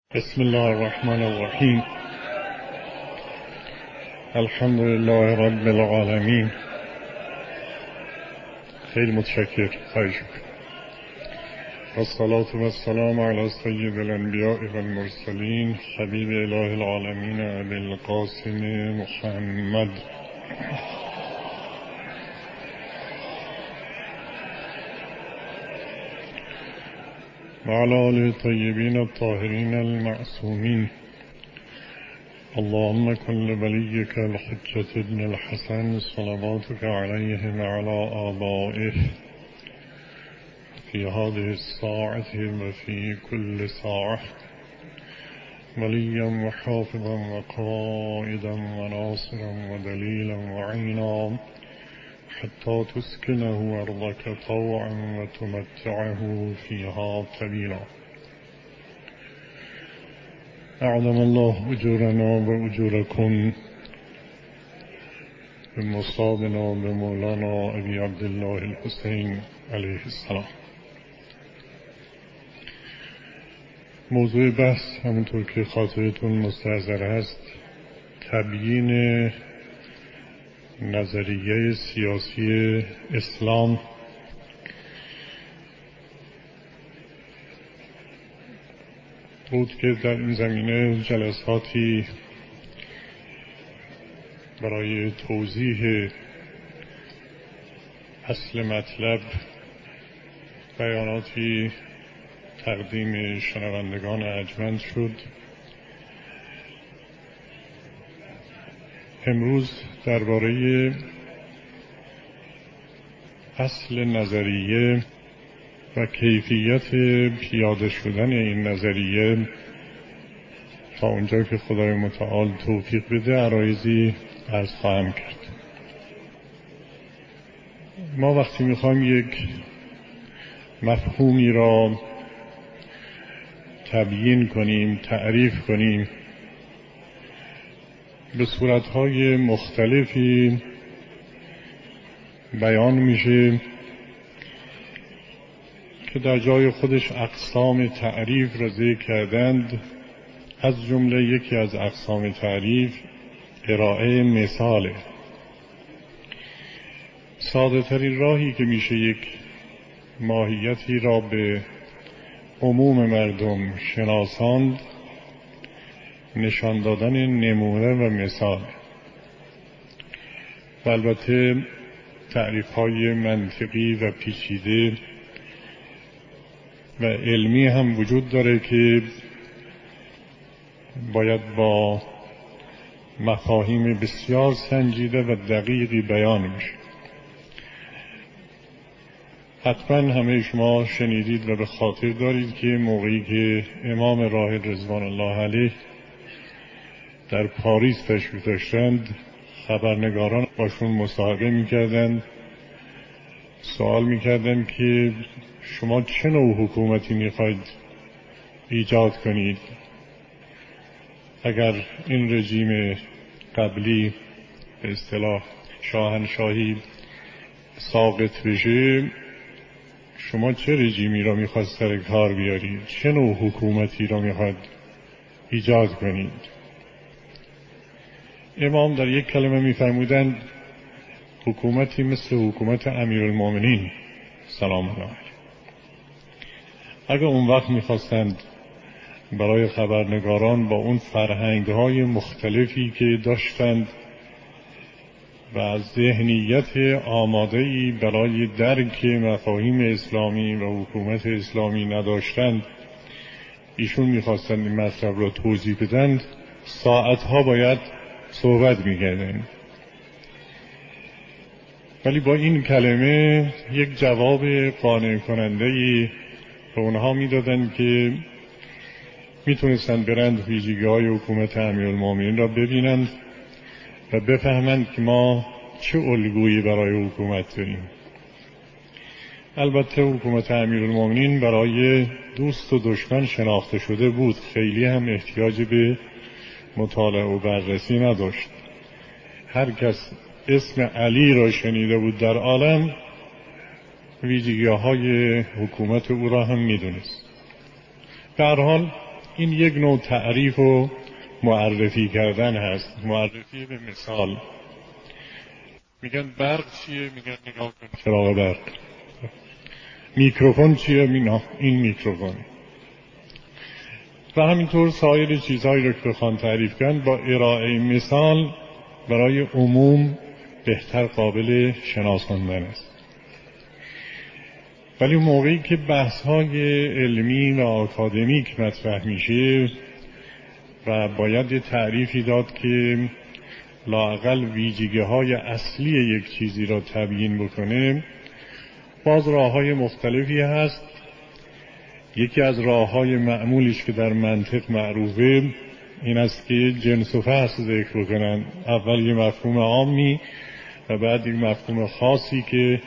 بسم الله الرحمن الرحیم. الحمد لله رب العالمین. خیلی متشکر. خواهش می‌کنم. والصلاة والسلام علی سید الانبیاء والمرسلین حبیب اله العالمین ابی القاسم محمد وعلى آله الطيبين الطاهرين المعصومين. اللهم كن لوليك الحجة ابن الحسن صلواتك عليه وعلى آبائه في هذه الساعة وفي كل ساعة وليا وحافظا وقائدا وناصرا ودليلا وعينا حتى تسكنه أرضك طوعا وتمتعه فيها طويلا. أعظم الله أجورنا وأجوركم بمصابنا بمولانا أبي عبد الله الحسين عليه السلام. موضوع بحث همونطور که خاطرتون مستحضر هست تبیین نظریه سیاسی اسلام بود که در این زمینه جلساتی برای توضیح اصل مطلب بیاناتی تقدیم شنوندگان ارجمند شد. امروز درباره اصل نظریه و کیفیت پیاده شدن این نظریه تا اونجا که خدای متعال توفیق بده عرایضی عرض خواهم کرد. ما وقتی میخوایم یک مفهومی را تبیین کنیم، تعریف کنیم، به صورتهای مختلفی بیان میشه که در جای خودش اقسام تعریف را ذکر کردند. از جمله یکی از اقسام تعریف ارائه مثاله. ساده ترین راهی که میشه یک ماهیتی را به عموم مردم شناساند نشان دادن نمونه و مثال. و البته تعریف‌های منطقی و پیچیده و علمی هم وجود داره که باید با مفاهیم بسیار سنجیده و دقیقی بیان میشه. حتما همه شما شنیدید و به خاطر دارید که موقعی که امام راحل رضوان الله علیه در پاریس تشریف داشتند خبرنگاران باشون مصاحبه میکردند، سوال میکردند که شما چه نوع حکومتی میخواید ایجاد کنید؟ اگر این رژیم قبلی به اصطلاح شاهنشاهی ساقط بشه شما چه رژیمی را میخواید سر کار بیارید؟ چه نوع حکومتی را میخواید ایجاد کنید؟ امام در یک کلمه میفرمودند حکومتی مثل حکومت امیرالمومنین سلام الله علیه. اگر اون وقت میخواستند برای خبرنگاران با اون فرهنگ‌های مختلفی که داشتند و از ذهنیت آماده‌ای برای درک مفاهیم اسلامی و حکومت اسلامی نداشتند، ایشون میخواستند این مطلب را توضیح بدند، ساعتها باید صحبت میکردن. ولی با این کلمه یک جواب قانع کننده‌ای به اونها میدادن که میتونستند برند ویژگی‌های حکومت امیرالمومنین را ببینند و بفهمند که ما چه الگویی برای حکومت داریم. البته حکومت امیرالمومنین برای دوست و دشمن شناخته شده بود، خیلی هم احتیاج به مطالعه و بررسی نداشت. هر کس اسم علی را شنیده بود در عالم ویژگی‌های حکومت او را هم میدونست. به هر حال این یک نوع تعریف و معرفی کردن هست. معرفی به مثال. میگن برق چیه؟ میگن نگاه کن چراغ برق. میکروفون چیه؟ این میکروفون. و همینطور سایر چیزهایی رو که بخوان تعریف کنن با ارائه مثال برای عموم بهتر قابل شناساندن است. ولی موقعی که بحث‌های علمی و آکادمیک مطرح میشه و باید یه تعریفی داد که لااقل ویژگی‌های اصلی یک چیزی را تبیین بکنه، باز راه‌های مختلفی هست. یکی از راه‌های معمولیش که در منطق معروفه این است که جنس و فصل ذکر بکنن. اول یه مفهوم عامی و بعد یک مفهوم خاصی که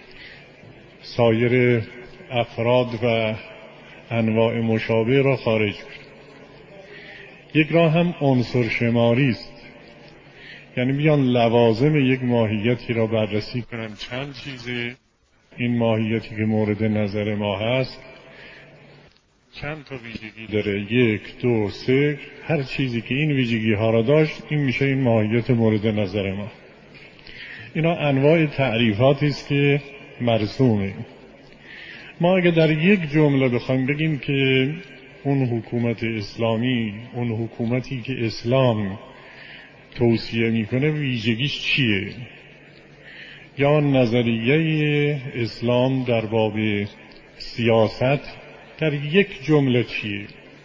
سایر افراد و انواع مشابه را خارج کنه. یک راه هم عنصر شماری است، یعنی بیان لوازم یک ماهیتی را بررسی کنن. چند چیزه این ماهیتی که مورد نظر ما هست، چند تا ویژگی داره، 1 2 3، هر چیزی که این ویژگی ها را داشت این میشه این ماهیت مورد نظر ما. اینا انواع تعریفاتی است که مرسومه. ما اگه در یک جمله بخوایم بگیم که اون حکومت اسلامی، اون حکومتی که اسلام توصیه میکنه ویژگیش چیه، یا نظریه اسلام در باب سیاست در یک جمله چیه،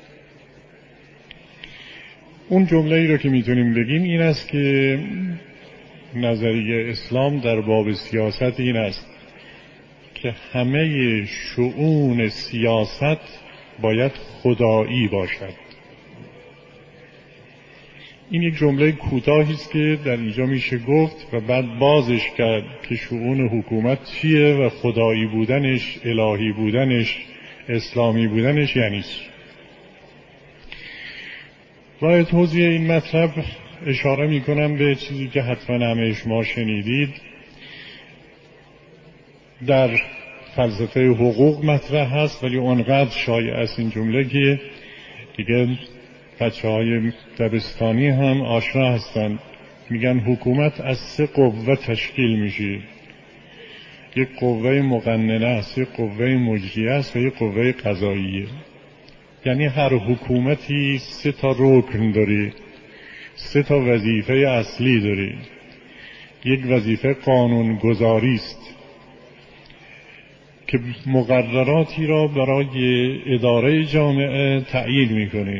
اون جمله ای رو که میتونیم بگیم این است که نظریه اسلام در باب سیاست این است که همه شؤون سیاست باید خدایی باشد. این یک جمله کوتاهی است که در اینجا میشه گفت و بعد بازش کرد که شؤون حکومت چیه و خدایی بودنش، الهی بودنش، اسلامی بودنش یعنی چی. برای توضیح این مطلب اشاره میکنم به چیزی که حتما همه شما شنیدید. در فلسفه حقوق مطرح هست ولی اونقدر شایع است این جمله که دیگه بچه‌های دبستانی هم آشنا هستند. میگن حکومت از 3 قوه تشکیل میشه. یک قوه مقننه است، یک قوه مجریه است و یک قوه قضاییه. یعنی هر حکومتی 3 تا رکن داره، 3 تا وظیفه اصلی داره. یک وظیفه قانون گذاری است که مقرراتی را برای اداره جامعه تعیین میکنه.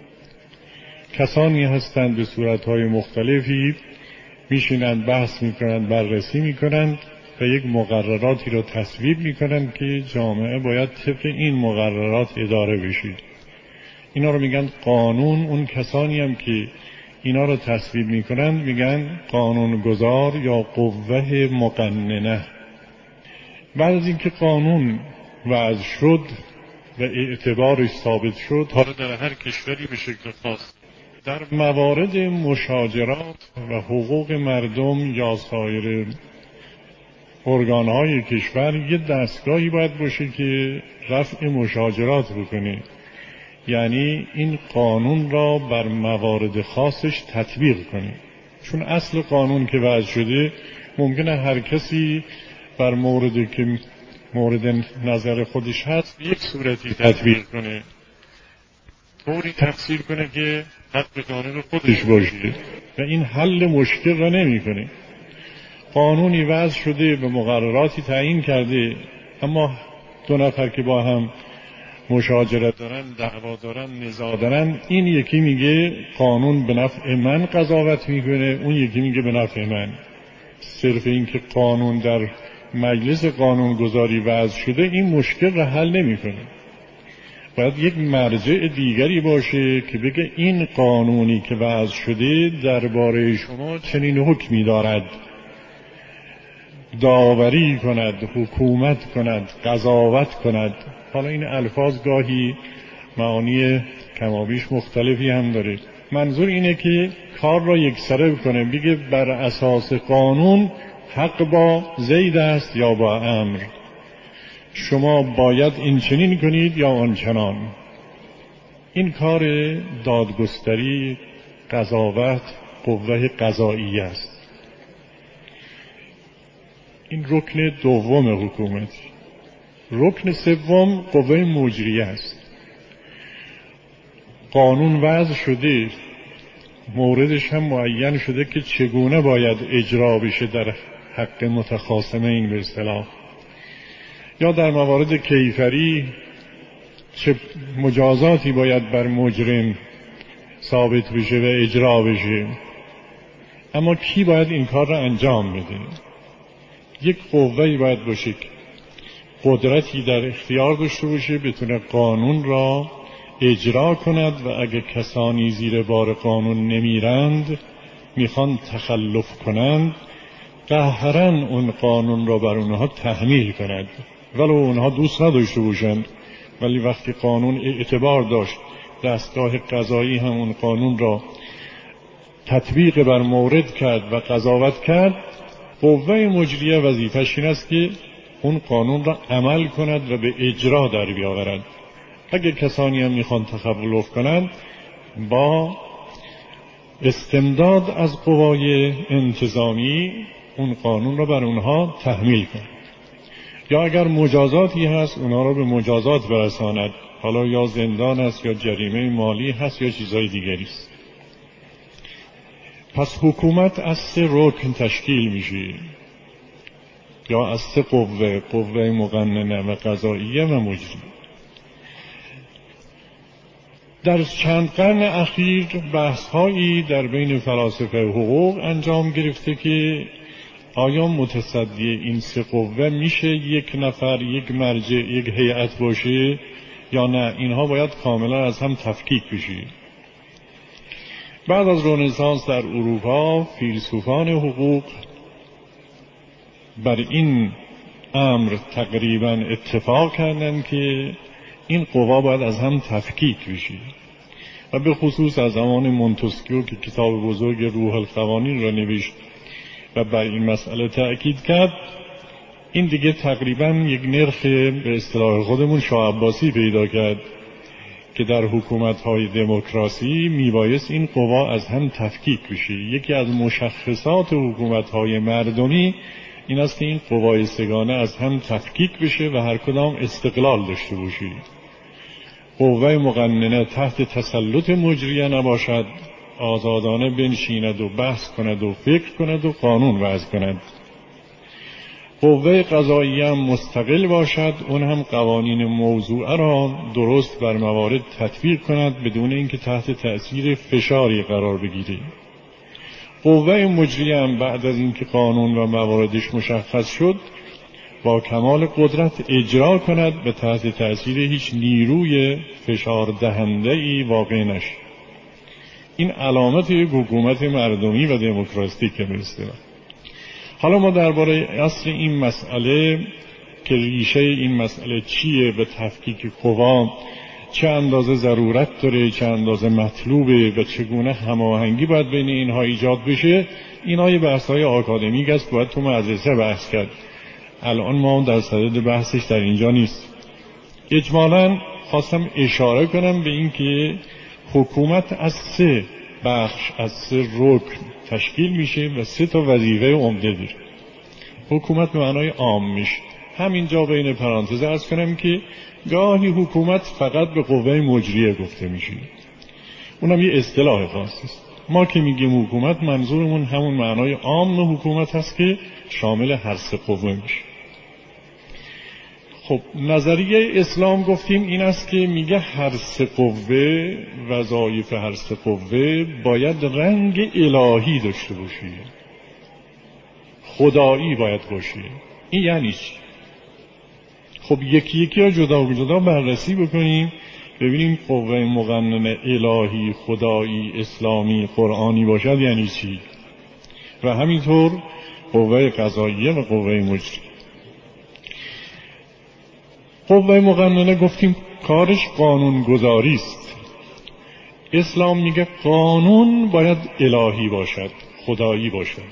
کسانی هستند به صورتهای مختلفی میشینند بحث میکنند، بررسی میکنند و یک مقرراتی را تصویب میکنند که جامعه باید طبق این مقررات اداره بشه. اینا رو میگن قانون. اون کسانی هم که اینا رو تصویب میکنند میگن قانونگذار یا قوه مقننه. بعد از اینکه قانون وضع شد و اعتبارش ثابت شد، حالا در هر کشوری به شکل خاص، در موارد مشاجرات و حقوق مردم یا سایر ارگانهای کشور یه دستگاهی باید باشه که رفع مشاجرات بکنه. یعنی این قانون را بر موارد خاصش تطبیق کنه. چون اصل قانون که وضع شده ممکنه هر کسی بر موردی که مورد نظر خودش هست یک صورتی تطبیق کنه، طوری تفسیر کنه که حق قانون خودش باشه و این حل مشکل را نمی کنه. قانونی وضع شده و مقرراتی تعیین کرده، اما 2 نفر که با هم مشاجرت دارن، دعوا دارن، نزاع دارن، این یکی میگه قانون به نفع من قضاوت میکنه، اون یکی میگه به نفع من. صرف این که قانون در مجلس قانونگذاری وضع شده این مشکل را حل نمیکنه. باید یک مرجع دیگری باشه که بگه این قانونی که وضع شده درباره شما چنین حکمی دارد، داوری کند، حکومت کند، قضاوت کند. حالا این الفاظ گاهی معانی کمابیش مختلفی هم داره. منظور اینه که کار را یکسره کنه، بگه بر اساس قانون حق با زید است یا با عمرو، شما باید این چنین کنید یا آن چنان. این کار دادگستری، قضاوت، قوه قضاییه است. این رکن دوم حکومت. رکن سوم قوه مجریه است. قانون وضع شده، موردش هم معین شده که چگونه باید اجرا بشه در حق متخاصمین به اصطلاح، یا در موارد کیفری چه مجازاتی باید بر مجرم ثابت بشه و اجرا بشه. اما کی باید این کار را انجام بده؟ یک قوه‌ای باید باشه که قدرتی در اختیار داشته باشه، بتونه قانون را اجرا کند و اگه کسانی زیر بار قانون نمیرند، میخوان تخلف کنند، قهراً اون قانون را بر اونها تحمیل کند، ولو اونها دوست نداشته باشند. ولی وقتی قانون اعتبار داشت، دستگاه قضایی هم اون قانون را تطبیق بر مورد کرد و قضاوت کرد، قوه مجریه وظیفه‌اش این است که اون قانون را عمل کند و به اجرا در بیاورد. اگر کسانی هم میخوان تخلف کنند، با استمداد از قوای انتظامی اون قانون را بر اونها تحمیل کند، یا اگر مجازاتی هست اونها را به مجازات برساند، حالا یا زندان است یا جریمه مالی هست یا چیزهای دیگری است. پس حکومت از 3 رکن تشکیل میشه، یا از 3 قوه: قوه مقننه و قضاییه و مجریه. در چند قرن اخیر بحث‌هایی در بین فلاسفه حقوق انجام گرفته که آیا متصدی این 3 قوه میشه یک نفر، یک مرجع، یک هیئت باشه یا نه، اینها باید کاملا از هم تفکیک بشه. بعد از رنسانس در اروپا فیلسوفان حقوق بر این امر تقریبا اتفاق کردند که این قوا باید از هم تفکیک بشه، و به خصوص از زمان مونتسکیو که کتاب بزرگ روح القوانین را نوشت و بر این مسئله تأکید کرد، این دیگه تقریبا یک نرخ به اصطلاح خودمون شاه عباسی پیدا کرد که در حکومت‌های دموکراسی میبایست این قوا از هم تفکیک بشه. یکی از مشخصات حکومت‌های مردمی این است که این قوای سگانه از هم تفکیک بشه و هر کدام استقلال داشته باشه. قوه مقننه تحت تسلط مجریه نباشد، آزادانه بنشیند و بحث کند و فکر کند و قانون وضع کند. قوه قضاییه هم مستقل باشد، اون هم قوانین موضوعه را درست بر موارد تطبیق کند بدون اینکه تحت تأثیر فشاری قرار بگیره. قوه مجریه هم بعد از اینکه قانون و مواردش مشخص شد، با کمال قدرت اجرا کند و تحت تأثیر هیچ نیروی فشار دهنده‌ای واقع نشد. این علامت یک حکومت مردمی و دموکراتیک است. حالا ما درباره اصل این مسئله که ریشه این مسئله چیه، به تفکیک قوا چه اندازه ضرورت داره، چه اندازه مطلوبه و چگونه هماهنگی باید بین اینها ایجاد بشه، اینها بحث‌های آکادمیک است، باید تو مدرسه بحث کرد. الان ما در صدد بحثش در اینجا نیست. اجمالاً خواستم اشاره کنم به این که حکومت از 3 بخش، از 3 رکن تشکیل میشه و 3 تا وظیفه عمده داره. حکومت به معنای عام میشه. همینجا بین پرانتز عرض کنم که گاهی حکومت فقط به قوه مجریه گفته میشه، اونم یه اصطلاح خاصی است. ما که میگیم حکومت، منظورمون همون معنای عام حکومت هست که شامل هر 3 قوه میشه. خب نظریه اسلام گفتیم این است که میگه هر 3 قوه، وظایف هر 3 قوه باید رنگ الهی داشته باشه، خدایی باید باشه. این یعنی چی؟ خب یکی یکی را جدا جدا بررسی بکنیم، ببینیم قوه مقننه الهی، خدایی، اسلامی، قرآنی باشد یعنی چی، و همینطور قوه قضاییه و قوه مجریه. قوه مقننه گفتیم کارش قانون گذاری است. اسلام میگه قانون باید الهی باشد، خدایی باشد.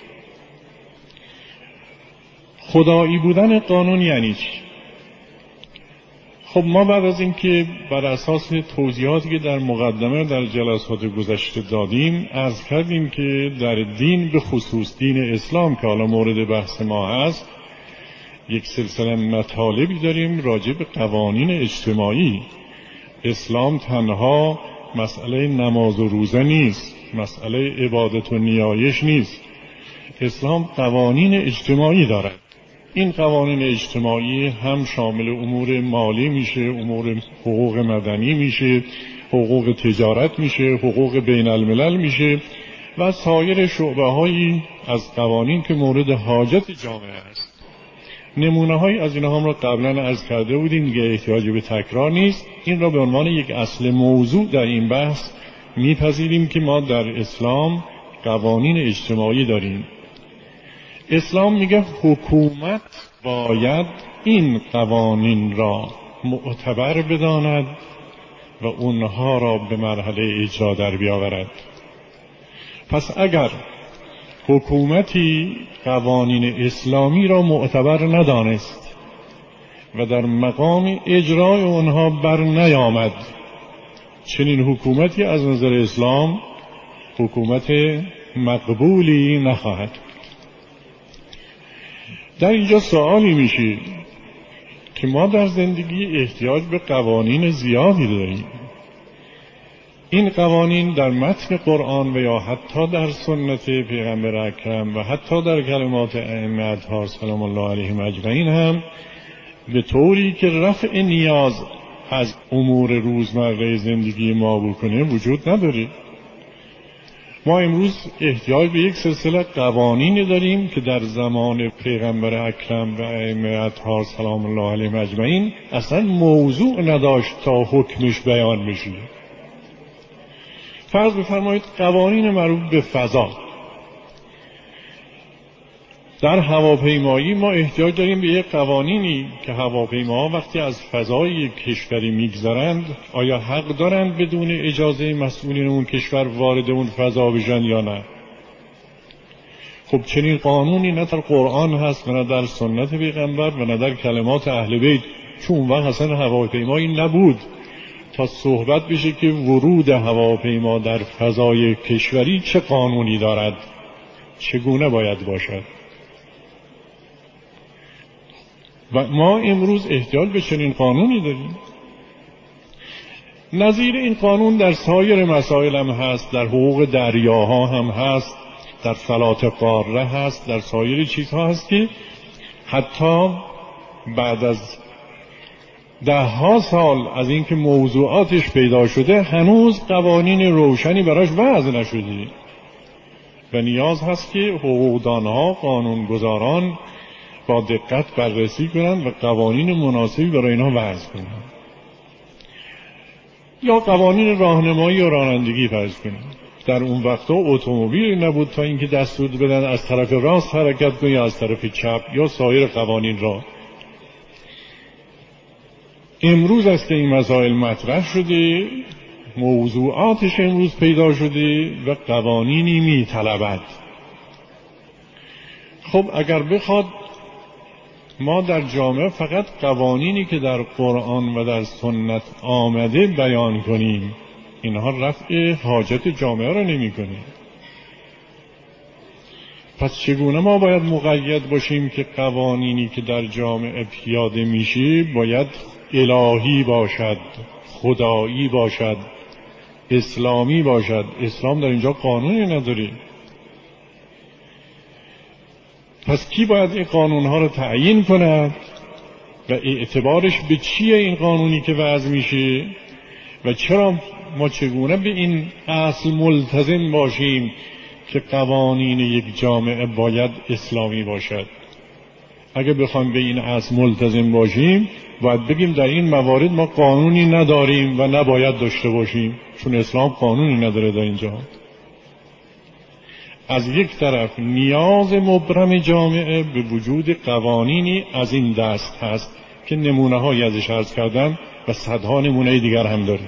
خدایی بودن قانون یعنی چی؟ خب ما بعد از اینکه بر اساس توضیحاتی که در مقدمه در جلسات گذشته دادیم عرض کردیم که در دین به خصوص دین اسلام که حالا مورد بحث ما هست یک سلسله مطالبی داریم راجع به قوانین اجتماعی. اسلام تنها مسئله نماز و روزه نیست، مسئله عبادت و نیایش نیست. اسلام قوانین اجتماعی دارد. این قوانین اجتماعی هم شامل امور مالی میشه، امور حقوق مدنی میشه، حقوق تجارت میشه، حقوق بین الملل میشه و سایر شعبه هایی از قوانین که مورد حاجت جامعه است. نمونه های از اینها هم را قبلا عرض کرده بودیم، دیگه احتیاجی به تکرار نیست. این را به عنوان یک اصل موضوع در این بحث میپذیریم که ما در اسلام قوانین اجتماعی داریم. اسلام میگه حکومت باید این قوانین را معتبر بداند و اونها را به مرحله اجرا در بیاورد. پس اگر حکومتی قوانین اسلامی را معتبر ندانست و در مقام اجرای اونها بر نیامد، چنین حکومتی از نظر اسلام حکومت مقبولی نخواهد. در اینجا سوالی میشه که ما در زندگی احتیاج به قوانین زیادی داریم. این قوانین در متن قرآن و یا حتی در سنت پیغمبر اکرم و حتی در کلمات ائمه اطهار سلام الله علیهم اجمعین هم به طوری که رفع نیاز از امور روزمره زندگی ما بکنه وجود نداره. ما امروز احتیاج به یک سلسله قوانینی داریم که در زمان پیغمبر اکرم و ائمه اطهار سلام الله علیهم اجمعین اصلا موضوع نداشت تا حکمش بیان بشه. فرض بفرمایید قوانین مربوط به فضا. در هواپیمایی ما احتیاج داریم به یک قوانینی که هواپیماها وقتی از فضای یک کشوری میگذرند آیا حق دارند بدون اجازه مسئولین اون کشور وارد اون فضا بشن یا نه. خب چنین قانونی نه در قرآن هست و نه در سنت پیغمبر و نه در کلمات اهل بیت، چون وقت اصلا هواپیمایی نبود تا صحبت بشه که ورود هواپیما در فضای کشوری چه قانونی دارد، چگونه باید باشد. و ما امروز احتیاج به چنین قانونی داریم. نظیر این قانون در سایر مسائل هم هست، در حقوق دریاها هم هست، در فلات قاره هست، در سایر چیزها هست که حتی بعد از 10 سال از اینکه موضوعاتش پیدا شده هنوز قوانین روشنی براش وضع نشده و نیاز هست که حقوقدانها، قانونگذاران با دقت بررسی کنند و قوانین مناسبی برای اینها وضع کنند. یا قوانین راهنمایی و رانندگی فرض کنند. در اون وقتا اتومبیل نبود تا اینکه دستور بدن از طرف راست حرکت کنی یا از طرف چپ یا سایر قوانین را. امروز است که این مسائل مطرح شده، موضوعاتش امروز پیدا شده و قوانینی میطلبد. خب اگر بخواد ما در جامعه فقط قوانینی که در قرآن و در سنت آمده بیان کنیم، اینها رفع حاجت جامعه را نمی کنه. پس چگونه ما باید مقید باشیم که قوانینی که در جامعه پیاده میشه باید الهی باشد، خدایی باشد، اسلامی باشد؟ اسلام در اینجا قانونی نداره. پس کی باید این قانونها رو تعیین کند و اعتبارش به چیه این قانونی که وضع میشه و چرا ما چگونه به این اصل ملتزم باشیم که قوانین یک جامعه باید اسلامی باشد؟ اگه بخوایم به این اصل ملتزم باشیم باید بگیم در این موارد ما قانونی نداریم و نباید داشته باشیم، چون اسلام قانونی نداره در اینجا. از یک طرف نیاز مبرم جامعه به وجود قوانینی از این دست هست که نمونه هایی ازش عرض کردم و صدها نمونه دیگر هم داره.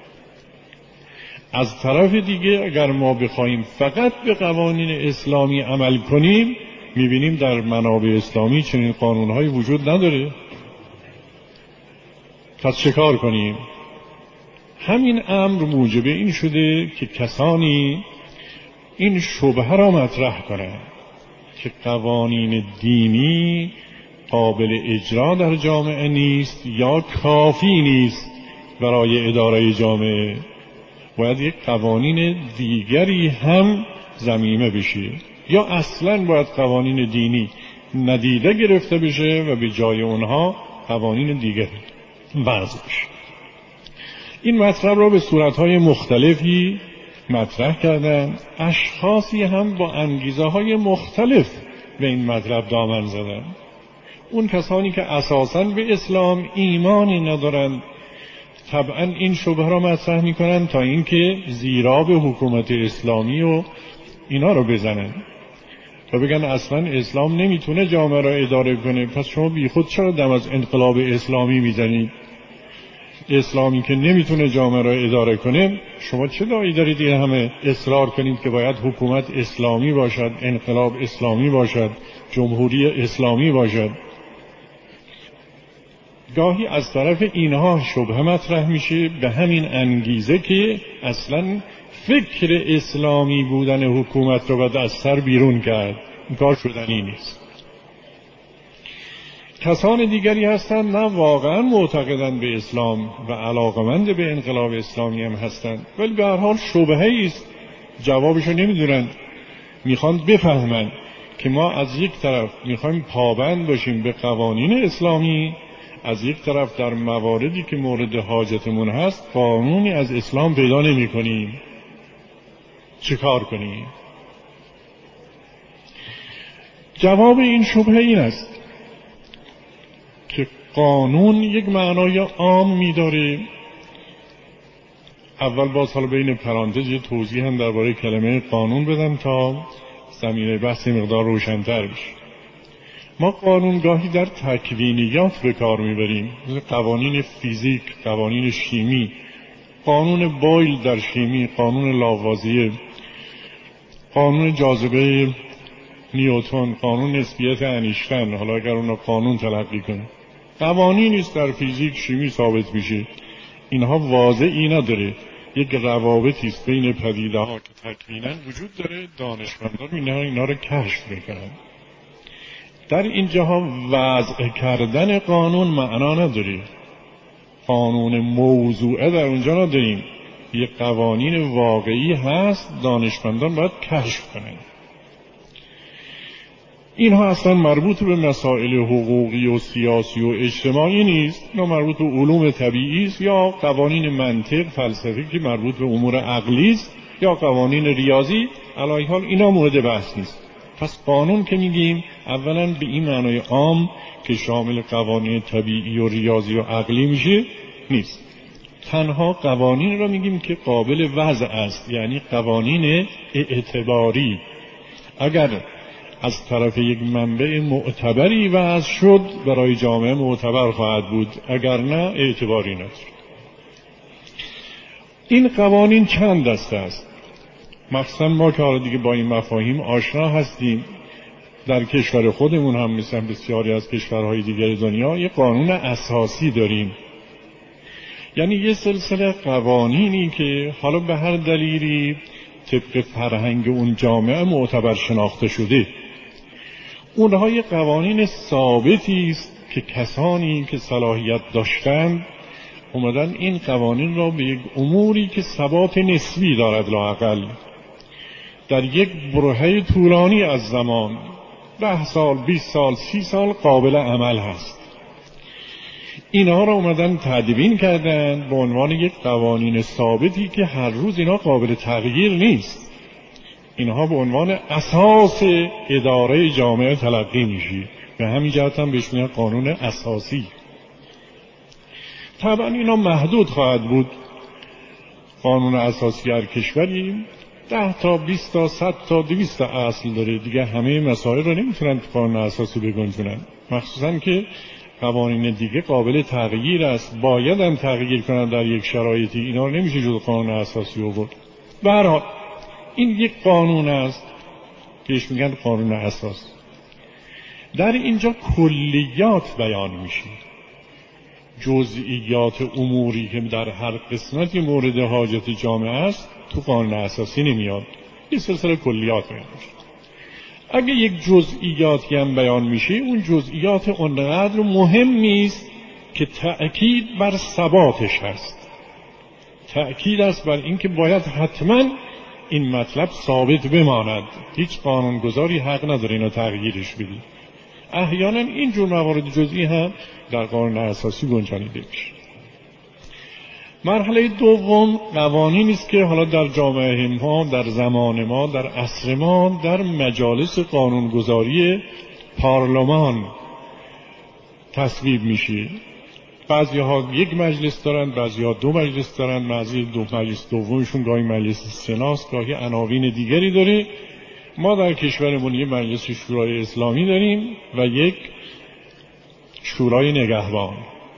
از طرف دیگه اگر ما بخوایم فقط به قوانین اسلامی عمل کنیم میبینیم در منابع اسلامی چنین قانونهایی وجود نداره. پس چه کار کنیم؟ همین امر موجب این شده که کسانی این شبهه را مطرح کنند که قوانین دینی قابل اجرا در جامعه نیست یا کافی نیست برای اداره جامعه، باید یک قوانین دیگری هم ضمیمه بشه یا اصلاً باید قوانین دینی ندیده گرفته بشه و به جای اونها قوانین دیگری وضع بشه. این مطلب را به صورتهای مختلفی مطرح کردن، اشخاصی هم با انگیزه های مختلف به این مطلب دامن زدن. اون کسانی که اساساً به اسلام ایمانی ندارند طبعاً این شبهه را مطرح میکنن تا اینکه زیراب حکومت اسلامی و اینا رو بزنن و بگن اصلاً اسلام نمیتونه جامعه را اداره کنه، پس شما بی خود چرا دم از انقلاب اسلامی میزنید؟ اسلامی که نمیتونه جامعه را اداره کنه، شما چه داعی دارید این همه اصرار کنید که باید حکومت اسلامی باشد، انقلاب اسلامی باشد، جمهوری اسلامی باشد؟ گاهی از طرف اینها شبهه مطرح میشه به همین انگیزه که اصلا فکر اسلامی بودن حکومت رو باید از سر بیرون کرد. این کار شدنی نیست. کسان دیگری هستند نه واقعا معتقدند به اسلام و علاقمند به انقلاب اسلامی هم هستند، ولی به هر حال شبهه‌ای است، جوابشو نمیدونند. میخوان بفهمند که ما از یک طرف میخوایم پابند باشیم به قوانین اسلامی، از یک طرف در مواردی که مورد حاجتمون هست قانونی از اسلام پیدا نمی کنیم. چه کار کنیم؟ جواب این شبهه این است که قانون یک معنای عام می داره. اول باز حالا بین پرانتز یه توضیح هم درباره کلمه قانون بدم تا زمینه بحث مقدار روشن‌تر بشه. ما قانون گاهی در تکوینیات به کار میبریم، مثل قوانین فیزیک، قوانین شیمی، قانون بویل در شیمی، قانون لاوازیه، قانون جاذبه نیوتن، قانون نسبیت انیشتین. حالا اگر اون قانون تلقی کنه، قوانینی است در فیزیک شیمی ثابت میشه. اینها واضحی نداره، یک روابطی است بین پدیده ها که تکوینا وجود داره، دانشمندان اینا رو کشف میکنن. در اینجاها وضع کردن قانون معنا نداره، قانون موضوعه در اونجا نداریم، یک قوانین واقعی هست، دانشمندان باید کشف کنن. اینها اصلا مربوط به مسائل حقوقی و سیاسی و اجتماعی نیست، اینا مربوط به علوم طبیعی است یا قوانین منطق فلسفی که مربوط به امور عقلی است یا قوانین ریاضی. علی حال اینا مورد بحث نیست. پس قانون که میگیم اولا به این معنای عام که شامل قوانین طبیعی و ریاضی و عقلی میشه نیست. تنها قوانین را میگیم که قابل وضع است، یعنی قوانین اعتباری. اگر از طرف یک منبع معتبری وضع شد برای جامعه معتبر خواهد بود، اگر نه اعتباری نداره. این قوانین چند دسته است؟ مخصوصا ما که حالا دیگه با این مفاهیم آشنا هستیم، در کشور خودمون هم مثل بسیاری از کشورهای دیگر دنیا یه قانون اساسی داریم، یعنی یه سلسله قوانینی که حالا به هر دلیلی طبق فرهنگ اون جامعه معتبر شناخته شده. اونها یه قوانین ثابتی است که کسانی که صلاحیت داشتند اومدن این قوانین را به یک اموری که ثبات نسبی دارد لااقل در یک برهه طولانی از زمان 10 سال 20 سال 30 سال قابل عمل هست، اینها را اومدن تدوین کردن به عنوان یک قوانین ثابتی که هر روز اینها قابل تغییر نیست. اینها به عنوان اساس اداره جامعه تلقی میشه، به همین جهت هم بهش میگن قانون اساسی. طبعا اینا محدود خواهد بود. قانون اساسی هر کشوری 10 تا 20 تا 100 تا 200 تا اصل داره دیگه، همه مسائل رو نمیتونن تو قانون اساسی بگنجونن، مخصوصا که قوانین دیگه قابل تغییر است، باید هم تغییر کنن در یک شرایطی. اینا رو نمیشه جز قانون اساسی آورد. به هر حال این یک قانون است که بهش میگن قانون اساس. در اینجا کلیات بیان میشه، جزئیات اموری که در هر قسمتی مورد حاجت جامعه است تو قانون اساسی نمیاد، یه سلسله کلیات میاد. اگه یک جزئیاتی هم بیان میشه، اون جزئیات اونقدر مهم نیست که تأکید بر ثباتش هست، تأکید است بر اینکه باید حتما این مطلب ثابت بماند، هیچ قانونگذاری حق نداره اینو تغییرش بده. احیانا اینجور موارد جزئی هم در قانون اساسی گنجانیده میشه. مرحله دوم قوانینی است که حالا در جامعه ما، در زمان ما، در عصر ما، در مجالس قانونگذاری پارلمان تصویب میشه. بعضی ها یک مجلس دارن، بعضی ها دو مجلس دارن، بعضی دو مجلس دومشون گاهی مجلس سناست، گاهی عناوین دیگری داره. ما در کشورمون یک مجلس شورای اسلامی داریم و یک شورای نگهبان،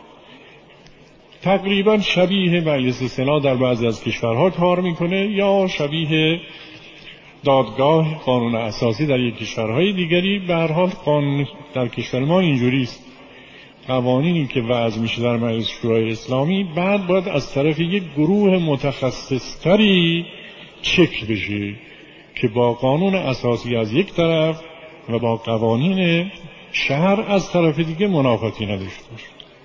تقریبا شبیه مجلس سنا در بعضی از کشورها کار میکنه یا شبیه دادگاه قانون اساسی در یک کشورهای دیگری. به هر حال قانون در کشور ما اینجوری است، قوانینی که وضع میشه در مجلس شورای اسلامی بعد باید از طرف یک گروه متخصصتری چک بشه که با قانون اساسی از یک طرف و با قوانین شهر از طرف دیگه منافاتی نداشته باشه.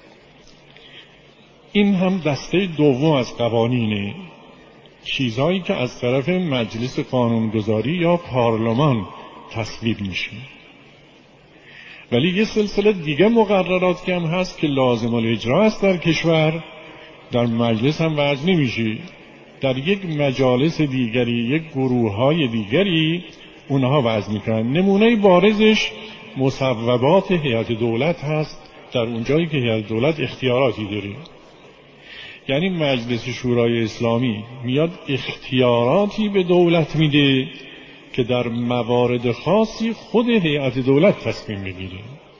این هم دسته دوم از قوانینه، چیزهایی که از طرف مجلس قانونگذاری یا پارلمان تصویب میشه. ولی یه سلسله دیگه مقررات که هم هست که لازم الاجرا است در کشور، در مجلس هم وضع نمیشه، در یک مجالس دیگری، یک گروه‌های دیگری اونها وضع میکنن. نمونه بارزش مصوبات هیئت دولت هست، در اونجایی که هیئت دولت اختیاراتی داره. یعنی مجلس شورای اسلامی میاد اختیاراتی به دولت میده که در موارد خاصی خود هیئت دولت تصمیم میگیره،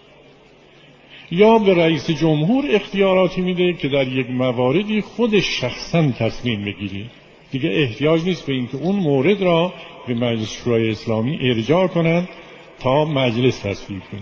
یا به رئیس جمهور اختیاراتی میده که در یک مواردی خودش شخصا تصمیم میگیره. دیگه احتیاج نیست به اینکه اون مورد را به مجلس شورای اسلامی ارجاع کنند تا مجلس تصویب کنه.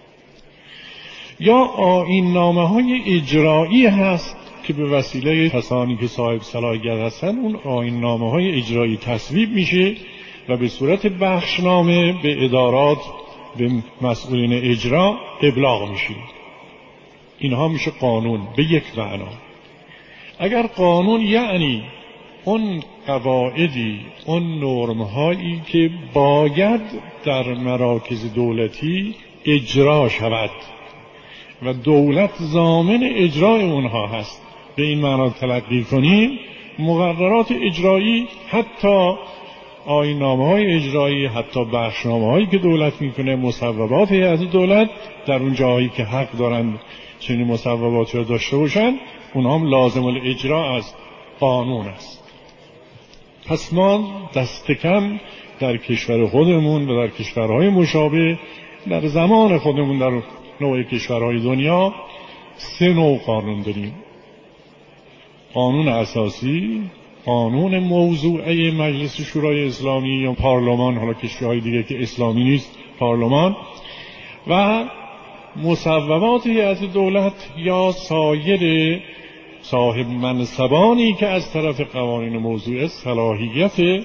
یا آیین نامه‌های اجرایی هست که به وسیله کسانی که صاحب صلاحیت هستن اون آیین نامه‌های اجرایی تصویب میشه و به صورت بخشنامه به ادارات، به مسئولین اجرا ابلاغ میشه. اینها میشه قانون به یک معنا. اگر قانون یعنی اون قواعدی، اون نرم‌هایی که باید در مراکز دولتی اجرا شود و دولت ضامن اجرای اونها هست، به این معنا تلقی کنیم. مقررات اجرایی، حتی آیین‌نامه‌های اجرایی، حتی بخشنامه‌هایی که دولت میکنه، مصوبات هیئت دولت، در اون جاهایی که حق دارند چنین مصوباتی را داشته باشند، اونها هم لازم الاجرا از قانون است. پس ما دست کم در کشور خودمون و در کشورهای مشابه در زمان خودمون در نوع کشورهای دنیا 3 نوع قانون داریم: قانون اساسی، قانون موضوعه مجلس شورای اسلامی یا پارلمان، حالا کشورهای دیگه که اسلامی نیست پارلمان، و مصوبات هیئت دولت یا سایر صاحب منصبانی که از طرف قوانین موضوعه صلاحیت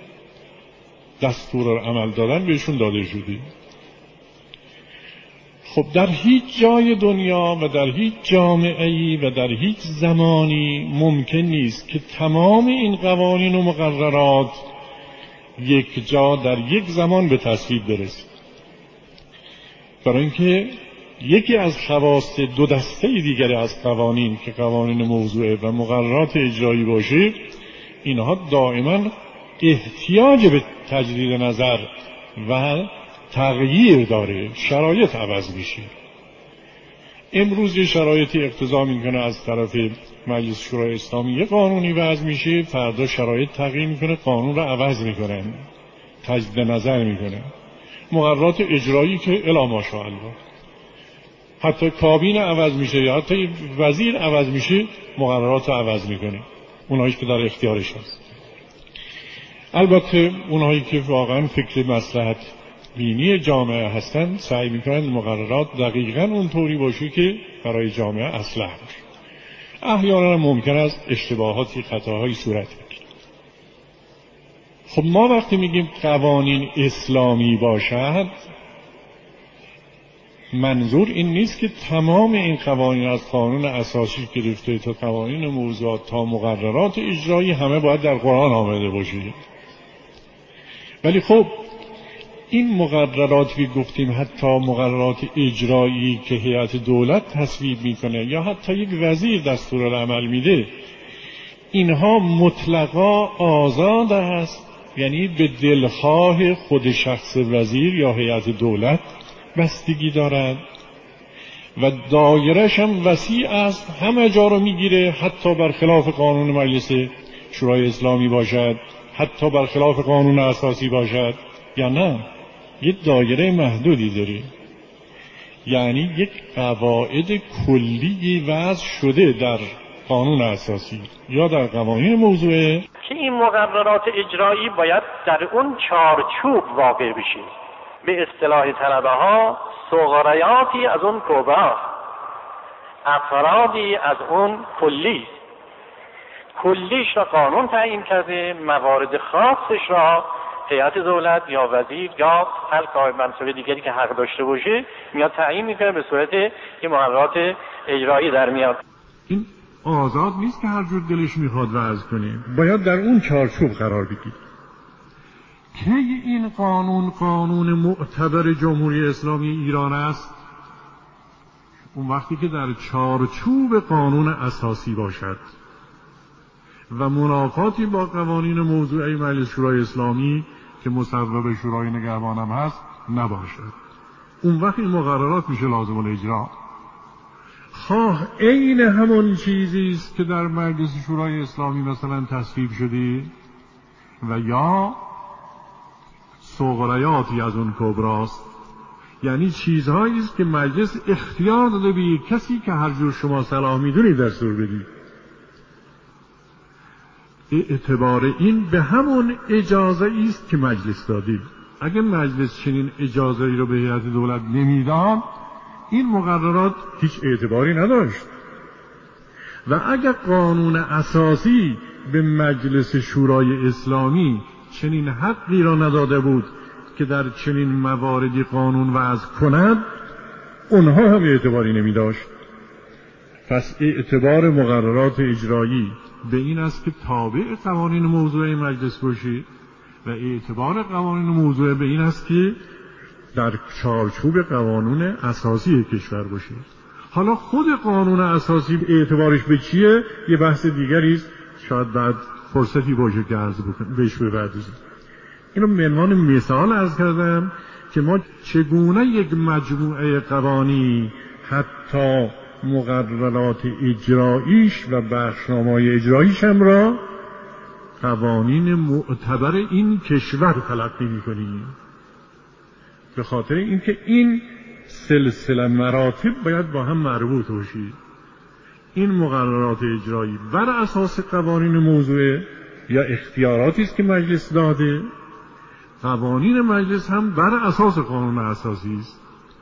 دستور عمل دادن بهشون داده شده. خب در هیچ جای دنیا و در هیچ جامعه‌ای و در هیچ زمانی ممکن نیست که تمام این قوانین و مقررات یک جا در یک زمان به تصویب برسه. برای اینکه یکی از خواص دو دسته دیگری از قوانین که قوانین موضوعه و مقررات اجرایی باشه، اینها دائما احتیاج به تجدید نظر و تغییر داره، شرایط عوض میشه. امروز یه شرایطی اقتضا میکنه از طرف مجلس شورای اسلامی یه قانونی وضع میشه، فردا شرایط تغییر میکنه، قانون رو عوض میکنن، تجدید نظر میکنن. مقررات اجرایی که الا ماشاءالله، حتی کابینه عوض میشه یا حتی وزیر عوض میشه، مقررات رو عوض میکنه، اونهایی که در اختیارش هست. البته اونهایی که واقعا فکر مصلحت بینی جامعه هستن سعی میکنن مقررات دقیقاً اونطوری باشه که برای جامعه اصلح باشه. احیانا ممکن است اشتباهاتی، خطاهایی صورت بگیرد. خب ما وقتی میگیم قوانین اسلامی باشد، منظور این نیست که تمام این قوانین از قانون اساسی گرفته تا قوانین موضوعات تا مقررات اجرایی همه باید در قرآن آمده باشه. ولی خب این مقررات که گفتیم، حتی مقررات اجرایی که هیئت دولت تصویب میکنه یا حتی یک وزیر دستورالعمل میده، اینها مطلقا آزاد است، یعنی به دلخواه خود شخص وزیر یا هیئت دولت بستگی دارد و دایره‌اش هم وسیع است، همه جا رو میگیره، حتی برخلاف قانون مجلس شورای اسلامی باشد، حتی برخلاف قانون اساسی باشد یا نه، یک دایره محدودی داره. یعنی یک قواعد کلی وضع شده در قانون اساسی یا در قوانین موضوعه که این مقررات اجرایی باید در اون چارچوب واقع بشه. به اصطلاح طلبه ها صغریاتی از اون کبرا، افرادی از اون کلی. کلیش را قانون تعیین کرده، موارد خاصش را هیئت دولت یا وزیر یا هر صاحب منصب دیگری که حق داشته باشه میاد تعیین میکنه، به صورت این مقررات اجرایی در میاد. این آزاد نیست که هر جور دلش میخواد وضع کنه، باید در اون چارچوب قرار بگیره. که این قانون معتبر جمهوری اسلامی ایران است اون وقتی که در چارچوب قانون اساسی باشد و منافاتی با قوانین موضوعی مجلس شورای اسلامی که مصوب شورای نگهبان هم هست نباشد. اون وقت این مقررات میشه لازم الاجرا. خواه عین همون چیزی است که در مجلس شورای اسلامی مثلا تصویب شده و یا صغریاتی از اون کبراست، یعنی چیزهایی است که مجلس اختیار داده به یک کسی که هر جور شما صلاح میدونید دستور بدید. اعتبار این به همون اجازه است که مجلس دادید. اگه مجلس چنین اجازه ای رو به هیئت دولت نمیداد، این مقررات هیچ اعتباری نداشت. و اگر قانون اساسی به مجلس شورای اسلامی چنین حقی را نداده بود که در چنین مواردی قانون وضع کند، اونها هم اعتباری نمی داشت. پس اعتبار مقررات اجرایی به این است که تابع قوانین موضوعی مجلس باشید و اعتبار قوانین موضوعی به این است که در چارچوب قانون اساسی کشور باشید. حالا خود قانون اساسی اعتبارش به چیه یه بحث دیگری است، شاید بعد فرصتی باشه که عرض بکنم بهش بپردازیم. اینو به عنوان مثال عرض کردم که ما چگونه یک مجموعه قوانین حتی مقررات اجراییش و بخشنامه‌های اجراییش هم را قوانین معتبر این کشور تلقی می‌کنیم، به خاطر اینکه این سلسله مراتب باید با هم مربوط باشید. این مقررات اجرایی بر اساس قوانین موضوعه یا اختیاراتی است که مجلس داده، قوانین مجلس هم بر اساس قانون اساسی است.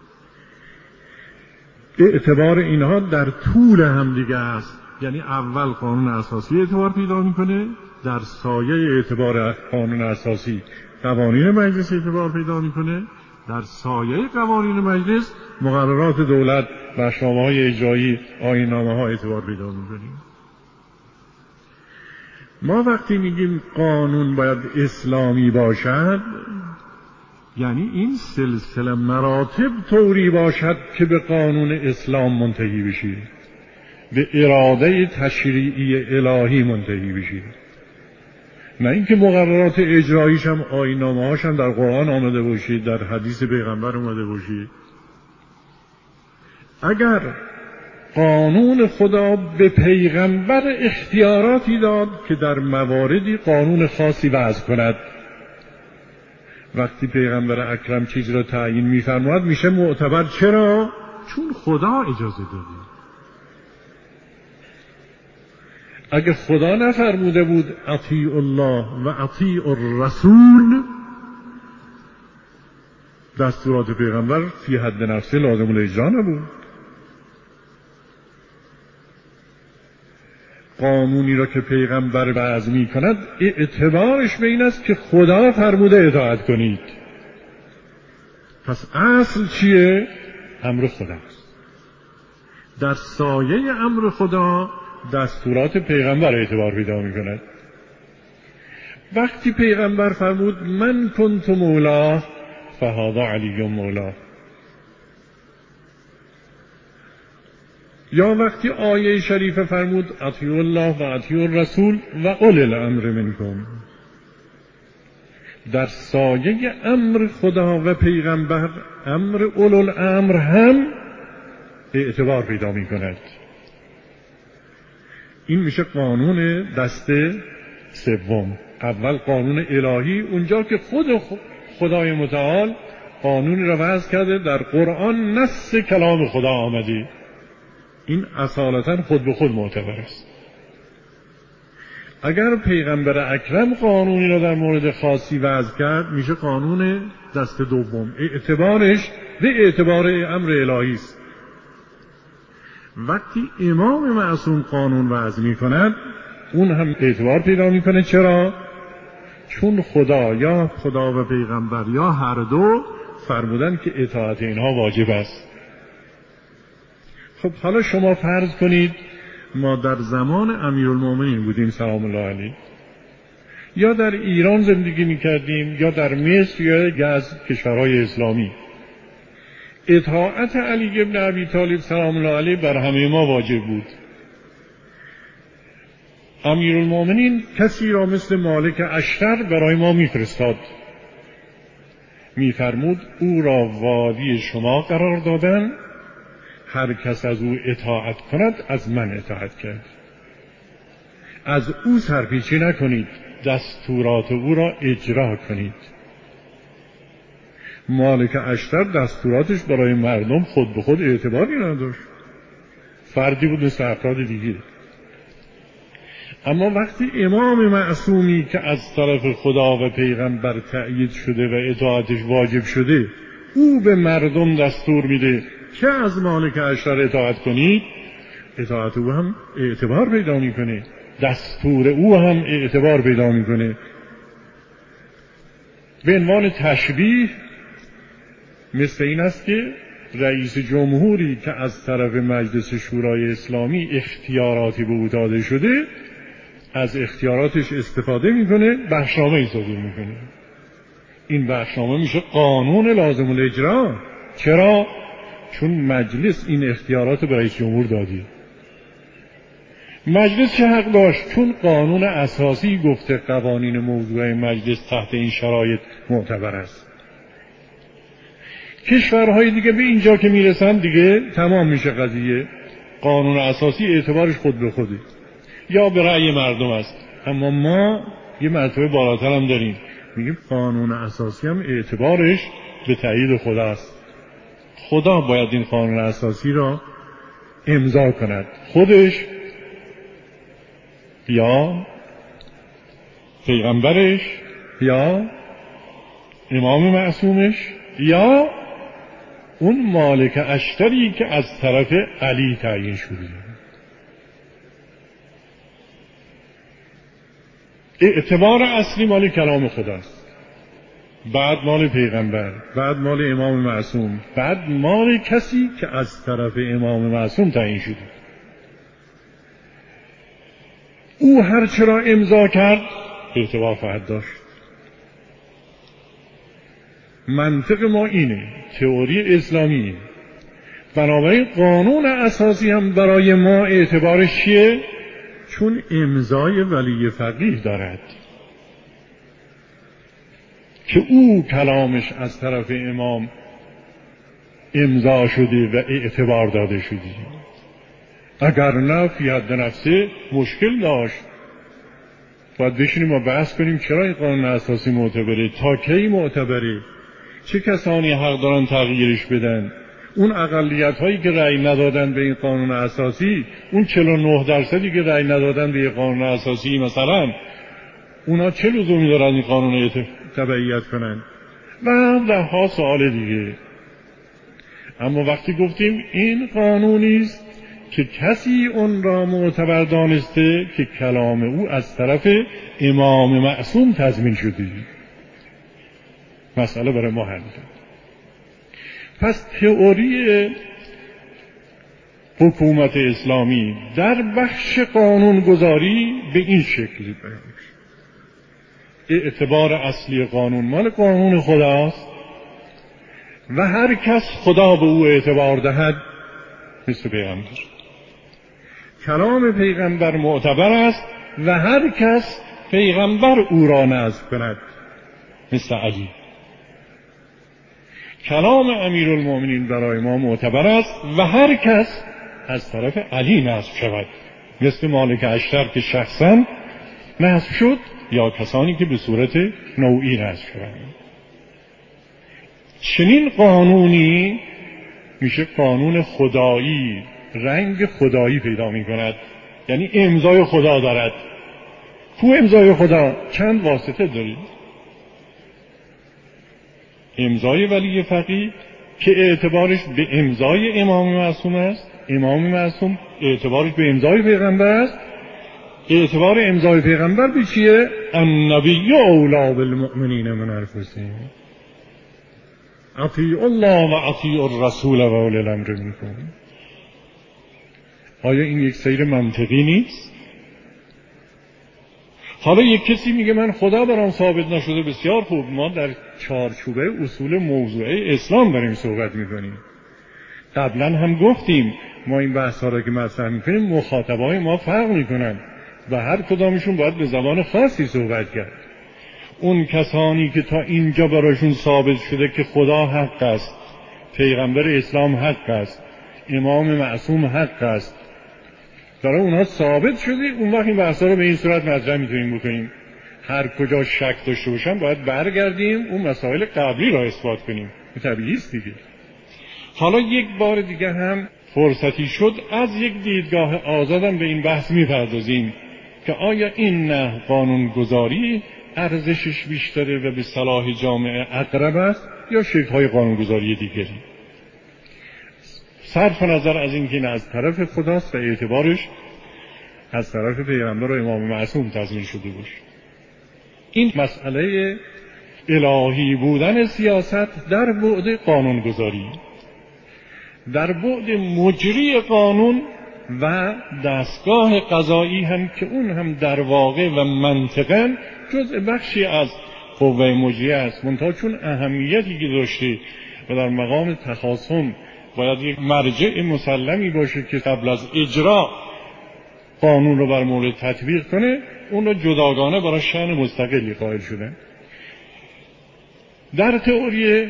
اعتبار اینها در طول هم دیگه است، یعنی اول قانون اساسی اعتبار پیدا میکنه، در سایه اعتبار قانون اساسی قوانین مجلس اعتبار پیدا میکنه، در سایه قوانین مجلس مقررات دولت و شامه‌های اجرایی آیین‌نامه‌ها اعتبار پیدا میکنیم. ما وقتی میگیم قانون باید اسلامی باشد، یعنی این سلسله مراتب طوری باشد که به قانون اسلام منتهی بشید، به اراده تشریعی الهی منتهی بشید. نه اینکه مقررات اجراییش هم آیین‌نامه‌هاش هم در قرآن آمده باشید، در حدیث پیغمبر آمده باشید. اگر قانون خدا به پیغمبر اختیاراتی داد که در مواردی قانون خاصی وضع کند، وقتی پیغمبر اکرم چیزی را تعیین می‌فرماید میشه معتبر. چرا؟ چون خدا اجازه داده. اگه خدا نفرموده بود اطیع الله و اطیع الرسول، دستورات پیغمبر فی حد نفسه لازم الاجرا نبود. قانونی را که پیغمبر وضع می کند اعتبارش به این است که خدا فرموده اطاعت کنید. پس اصل چیه؟ امر خداست. در سایه امر خدا دستورات پیغمبر اعتبار پیدا می کند. وقتی پیغمبر فرمود من کنت مولا فهذا علی مولا، یا وقتی آیه شریفه فرمود اطیعوا الله و اطیعوا الرسول و اولی الامر منکم، در سایه امر خدا و پیغمبر امر اولی الامر هم اعتبار پیدا می کند. این میشه قانون دسته سوم. اول قانون الهی، اونجا که خدای متعال قانونی را وضع کرده در قرآن نص کلام خدا آمده، این اصالتا خود به خود معتبر است. اگر پیغمبر اکرم قانونی را در مورد خاصی وضع کرد میشه قانون دست دوم، اعتبارش به اعتبار امر الهی است. وقتی امام معصوم قانون وضع می کند اون هم اعتبار پیدا می کنه. چرا؟ چون خدا و پیغمبر یا هر دو فرمودن که اطاعت اینها واجب است. خب حالا شما فرض کنید ما در زمان امیرالمومنین بودیم سلام الله علیه، یا در ایران زندگی می کردیم یا در مصر یا یکی از کشورهای اسلامی. اطاعت علی ابن ابی طالب سلام الله علیه بر همه ما واجب بود. امیرالمومنین کسی را مثل مالک اشتر برای ما میفرستاد، میفرمود او را وادی شما قرار دادن، هر کس از او اطاعت کند از من اطاعت کرد. از او سرپیچی نکنید، دستورات او را اجرا کنید. مالک اشتر دستوراتش برای مردم خود به خود اعتباری نداشت، فردی بود مثل افراد دیگه. اما وقتی امام معصومی که از طرف خدا و پیغمبر تأیید شده و اطاعتش واجب شده او به مردم دستور میده که از مالک اشتر اطاعت کنید، اطاعت او هم اعتبار پیدا میکنه، دستور او هم اعتبار پیدا میکنه. به عنوان تشبیه مثل این است که رئیس جمهوری که از طرف مجلس شورای اسلامی اختیاراتی به او داده شده از اختیاراتش استفاده میکنه، بخشنامه صادر میکنه. این بخشنامه میشه قانون لازم الاجرا. چرا؟ چون مجلس این اختیارات به رئیس جمهور دادی. مجلس چه حق داشت؟ چون قانون اساسی گفته قوانین موضوع مجلس تحت این شرایط معتبر است. کشورهای دیگه به اینجا که میرسن دیگه تمام میشه قضیه، قانون اساسی اعتبارش خود به خوده یا به رأی مردم است. اما ما یه مرتبه بالاتر هم داریم، میگیم قانون اساسی هم اعتبارش به تایید خداست. خدا باید این قانون اساسی را امضا کند، خودش یا پیغمبرش یا امام معصومش یا اون مالک اشتری که از طرف علی تعیین شده. اعتبار اصلی مال کلام خداست، بعد مال پیغمبر، بعد مال امام معصوم، بعد مال کسی که از طرف امام معصوم تعیین شده. او هر چرا امضا کرد اعتبار خواهد داشت. منطق ما اینه، تئوری اسلامی. بنابراین قانون اساسی هم برای ما اعتبارش چیه؟ چون امضای ولی فقیه دارد که او کلامش از طرف امام امضا شده و اعتبار داده شده. اگر نه فی حد نفسه مشکل داشت. باید بشینیم و بحث کنیم چرا این قانون اساسی معتبره، تا کی معتبره، چه کسانی حق دارن تغییرش بدن. اون اقلیت هایی که رأی ندادن به این قانون اساسی، اون 49% که رأی ندادن به این قانون اساسی مثلا، اونا چه لزومی دارن این قانون تبعیت کنن؟ و ده ها سوال دیگه. اما وقتی گفتیم این قانونی است که کسی اون را معتبر دانسته که کلام او از طرف امام معصوم تضمین شده. مسئله برای ما حل. پس تئوری حکومت اسلامی در بخش قانونگذاری به این شکل بیان شد: اعتبار اصلی قانون مال قانون خداست و هر کس خدا به او اعتبار دهد مثل پیغمبر. کلام پیغمبر معتبر است و هر کس پیغمبر او را نصب کند مثل علی. کلام امیرالمومنین برای ما معتبر است و هر کس از طرف علی نصب شود مثل مالک اشتر که شخصا نصب شد یا کسانی که به صورت نوعی نصب شدند. چنین قانونی میشه قانون خدایی، رنگ خدایی پیدا میکند، یعنی امضای خدا دارد. کو امضای خدا؟ چند واسطه دارید. امضای ولی فقیه که اعتبارش به امضای امام معصوم است، امام معصوم اعتبارش به امضای پیغمبر است، اعتبار امضای پیغمبر به چیه؟ النبی اولی بالمؤمنین من انفسهم اطیعوا الله و اطیعوا الرسول و اولی الامر منکم. آیا این یک سیر منطقی نیست؟ حالا یک کسی میگه من خدا برام ثابت نشده. بسیار خوب، ما در چارچوبه اصول موضوعه اسلام داریم صحبت میکنیم. قبلا هم گفتیم ما این بحث ها را که مطرح میکنیم مخاطبای ما فرق میکنن و هر کدامشون باید به زبان خاصی صحبت کرد. اون کسانی که تا اینجا براشون ثابت شده که خدا حق است، پیغمبر اسلام حق است، امام معصوم حق است، برای اونها ثابت شده، اون وقت این بحثا رو به این صورت مطرح میتونیم بکنیم. هر کجا شک داشته باشن باید برگردیم اون مسائل قبلی را اثبات کنیم. طبیعی است دیگه. حالا یک بار دیگه هم فرصتی شد از یک دیدگاه آزادم به این بحث میپردازیم که آیا این نه قانونگذاری ارزشش بیشتره و به صلاح جامعه اقرب است یا شکل‌های قانونگذاری دیگری؟ صرف نظر از این که این از طرف خداست و اعتبارش از طرف پیغمبر و امام معصوم تضمین شده باشه. این مسئله الهی بودن سیاست در بعد قانونگذاری، در بعد مجری قانون و دستگاه قضایی هم که اون هم در واقع و منطقاً جزء بخشی از قوه مجریه است، منتها چون اهمیتی که داشته و در مقام تخاصم باید یک مرجع مسلمی باشه که قبل از اجرا قانون رو بر مورد تطبیق کنه، اون رو جداگانه برای شأن مستقلی قائل شدن. در تئوری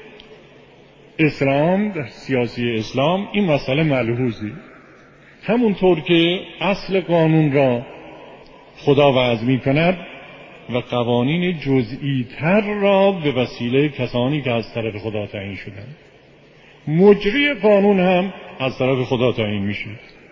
اسلام، در سیاسی اسلام این مسئله ملحوظی. همونطور که اصل قانون را خدا وضع می کند و قوانین جزئی تر را به وسیله کسانی که از طرف خدا تعیین شدند، مجری قانون هم از طرف خدا تعیین میشه.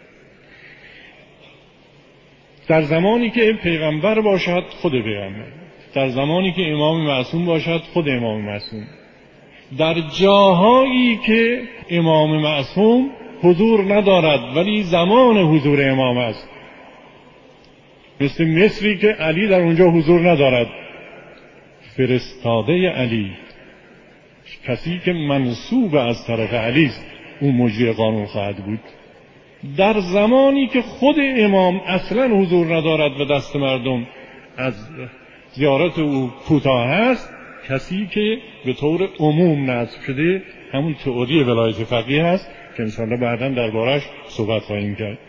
در زمانی که پیغمبر باشد خود پیغمبر، در زمانی که امام معصوم باشد خود امام معصوم، در جاهایی که امام معصوم حضور ندارد ولی زمان حضور امام است، مثل مصری که علی در اونجا حضور ندارد، فرستاده علی، کسی که منسوب از طرف علی است، اون مجری قانون خواهد بود. در زمانی که خود امام اصلا حضور ندارد و دست مردم از زیارت او کوتاه است، کسی که به طور عموم نصب شده همون تئوری ولایت فقیه است که انشاءالله بعداً دربارش صحبت خواهیم کرد.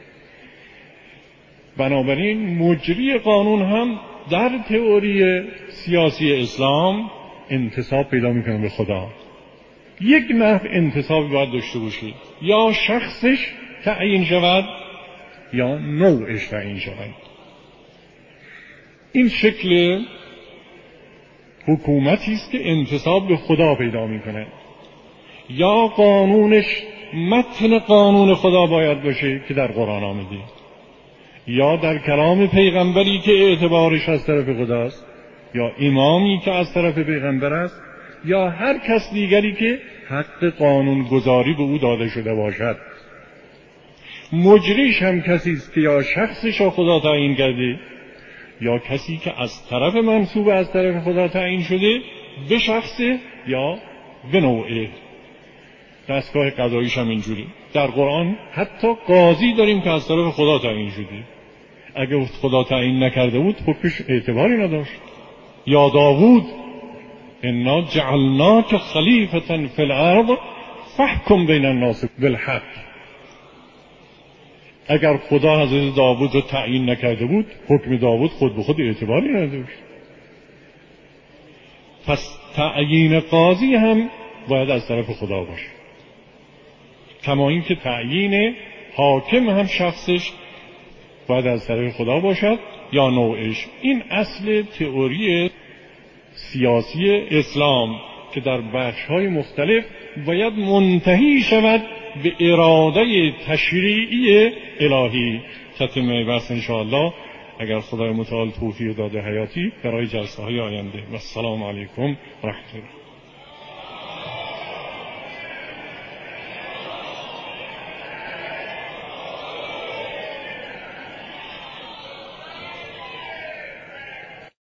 بنابراین مجری قانون هم در تئوری سیاسی اسلام انتساب پیدا میکنه به خدا. یک نحو انتسابی باید داشته باشید، یا شخصش تعیین شود یا نوعش تعیین شود. این شکل حکومتی است که انتساب به خدا پیدا میکنه. یا قانونش متن قانون خدا باید باشه که در قرآن آمده، یا در کلام پیغمبری که اعتبارش از طرف خداست، یا امامی که از طرف پیغمبر است، یا هر کس دیگری که حق قانون گذاری به او داده شده باشد. مجریش هم کسی است که یا شخصش را خدا تعیین کرده یا کسی که از طرف منصوب از طرف خدا تعیین شده به شخصه یا به نوعه. دستگاه قضاییش هم اینجوری. در قرآن حتی قاضی داریم که از طرف خدا تعیین شده. اگه خدا تعیین نکرده بود حکمش اعتباری نداشت. یا داوود انا جعلناک خلیفة فی الارض فاحکم بین الناس بالحق. اگر خدا حضرت داوود رو تعیین نکرده بود حکم داوود خود به خود اعتباری نداشت. پس تعیین قاضی هم باید از طرف خدا باشه، کما این که تعیین حاکم هم شخصش باید از طرف خدا باشد یا نوعش. این اصل تئوری سیاسی اسلام که در بخش‌های مختلف باید منتهی شود به اراده تشریعی الهی. تتمه بحث انشاءالله اگر خدای متعال توفیق داده حیاتی برای جلسه‌های آینده. و السلام علیکم و رحمت الله.